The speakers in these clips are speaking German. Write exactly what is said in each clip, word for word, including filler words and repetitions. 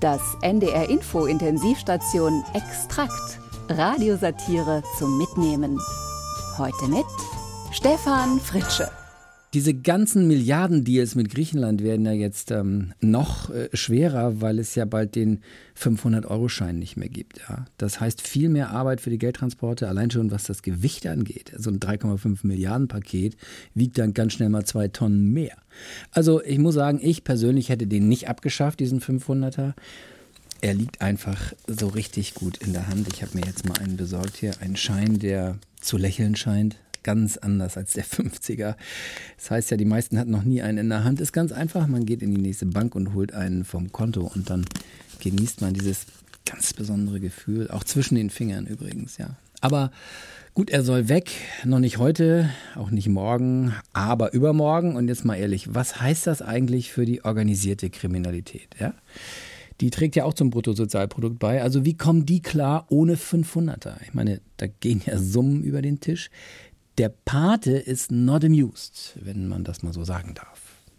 Das N D R Info Intensivstation Extrakt. Radiosatire zum Mitnehmen. Heute mit Stefan Fritsche. Diese ganzen Milliardendeals mit Griechenland werden ja jetzt ähm, noch äh, schwerer, weil es ja bald den fünfhundert-Euro-Schein nicht mehr gibt. Ja? Das heißt viel mehr Arbeit für die Geldtransporte, allein schon was das Gewicht angeht. So ein drei Komma fünf Milliarden Paket wiegt dann ganz schnell mal zwei Tonnen mehr. Also ich muss sagen, ich persönlich hätte den nicht abgeschafft, diesen fünfhunderter. Er liegt einfach so richtig gut in der Hand. Ich habe mir jetzt mal einen besorgt hier, einen Schein, der zu lächeln scheint. Ganz anders als der fünfziger. Das heißt ja, die meisten hatten noch nie einen in der Hand. Ist ganz einfach, man geht in die nächste Bank und holt einen vom Konto und dann genießt man dieses ganz besondere Gefühl, auch zwischen den Fingern übrigens, ja. Aber gut, er soll weg, noch nicht heute, auch nicht morgen, aber übermorgen. Und jetzt mal ehrlich, was heißt das eigentlich für die organisierte Kriminalität, ja? Die trägt ja auch zum Bruttosozialprodukt bei. Also wie kommen die klar ohne fünfhunderter? Ich meine, da gehen ja Summen über den Tisch. Der Pate ist not amused, wenn man das mal so sagen darf.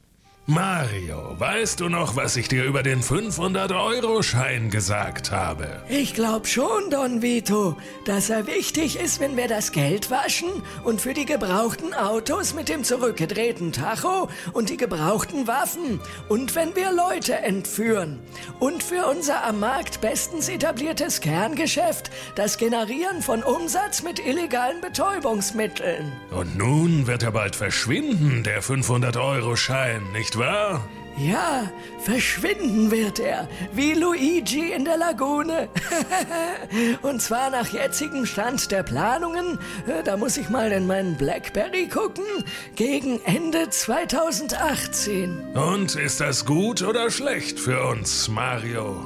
Mario, weißt du noch, was ich dir über den fünfhundert-Euro-Schein gesagt habe? Ich glaub schon, Don Vito, dass er wichtig ist, wenn wir das Geld waschen und für die gebrauchten Autos mit dem zurückgedrehten Tacho und die gebrauchten Waffen und wenn wir Leute entführen und für unser am Markt bestens etabliertes Kerngeschäft, das Generieren von Umsatz mit illegalen Betäubungsmitteln. Und nun wird er bald verschwinden, der fünfhundert-Euro-Schein, nicht wahr? Ja, verschwinden wird er, wie Luigi in der Lagune. Und zwar nach jetzigem Stand der Planungen, da muss ich mal in meinen Blackberry gucken, gegen Ende zweitausendachtzehn. Und ist das gut oder schlecht für uns, Mario?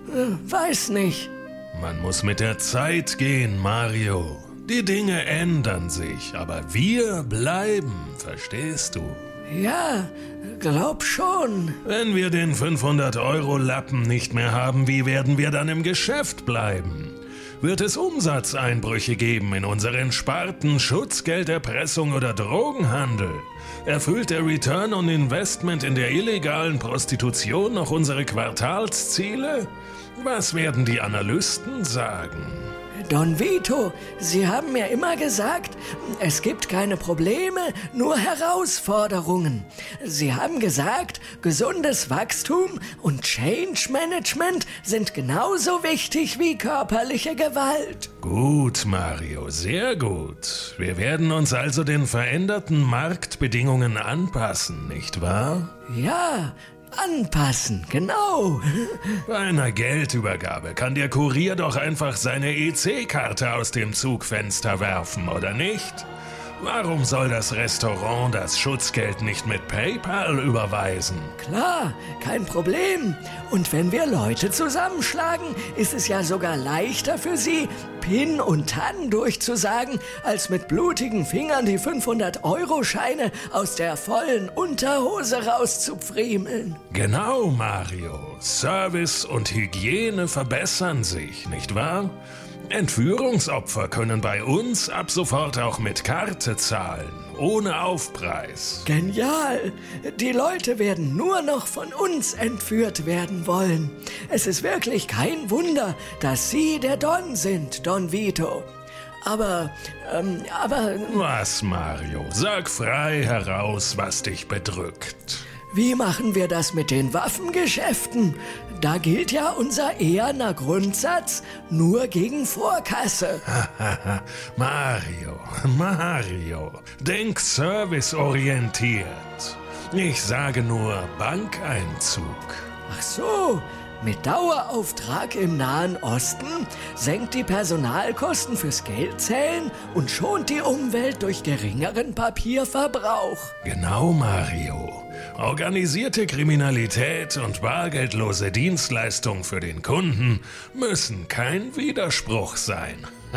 Weiß nicht. Man muss mit der Zeit gehen, Mario. Die Dinge ändern sich, aber wir bleiben, verstehst du? Ja, glaub schon. Wenn wir den fünfhundert-Euro-Lappen nicht mehr haben, wie werden wir dann im Geschäft bleiben? Wird es Umsatzeinbrüche geben in unseren Sparten Schutzgelderpressung oder Drogenhandel? Erfüllt der Return on Investment in der illegalen Prostitution noch unsere Quartalsziele? Was werden die Analysten sagen? Don Vito, Sie haben mir immer gesagt, es gibt keine Probleme, nur Herausforderungen. Sie haben gesagt, gesundes Wachstum und Change Management sind genauso wichtig wie körperliche Gewalt. Gut, Mario, sehr gut. Wir werden uns also den veränderten Marktbedingungen anpassen, nicht wahr? Ja, anpassen, genau. Bei einer Geldübergabe kann der Kurier doch einfach seine E C-Karte aus dem Zugfenster werfen, oder nicht? Warum soll das Restaurant das Schutzgeld nicht mit PayPal überweisen? Klar, kein Problem. Und wenn wir Leute zusammenschlagen, ist es ja sogar leichter für sie, Pin und Tan durchzusagen, als mit blutigen Fingern die fünfhundert-Euro-Scheine aus der vollen Unterhose rauszupfriemeln. Genau, Mario. Service und Hygiene verbessern sich, nicht wahr? Entführungsopfer können bei uns ab sofort auch mit Karte zahlen, ohne Aufpreis. Genial! Die Leute werden nur noch von uns entführt werden wollen. Es ist wirklich kein Wunder, dass Sie der Don sind, Don Vito. Aber, ähm, aber... Was, Mario? Sag frei heraus, was dich bedrückt. Wie machen wir das mit den Waffengeschäften? Da gilt ja unser eherner Grundsatz, nur gegen Vorkasse. Mario, Mario, denk serviceorientiert. Ich sage nur Bankeinzug. Ach so, mit Dauerauftrag im Nahen Osten senkt die Personalkosten fürs Geldzählen und schont die Umwelt durch geringeren Papierverbrauch. Genau, Mario. Organisierte Kriminalität und bargeldlose Dienstleistung für den Kunden müssen kein Widerspruch sein.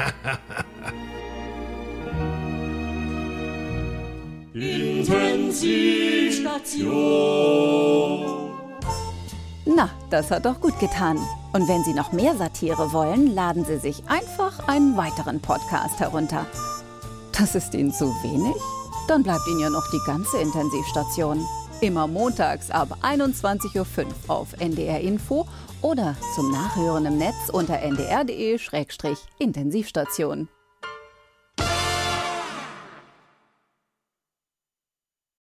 Intensivstation. Na, das hat doch gut getan. Und wenn Sie noch mehr Satire wollen, laden Sie sich einfach einen weiteren Podcast herunter. Das ist Ihnen zu wenig? Dann bleibt Ihnen ja noch die ganze Intensivstation. Immer montags ab einundzwanzig Uhr fünf auf N D R Info oder zum Nachhören im Netz unter n d r punkt d e Schrägstrich Intensivstation.